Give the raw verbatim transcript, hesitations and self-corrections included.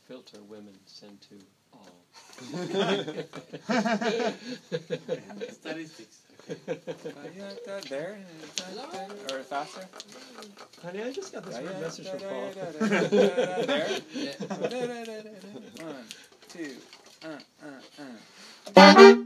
filter women send to all. Statistics. Okay. There, or faster. Honey, I just got this weird message from Paul. There. One, two, uh, uh, uh.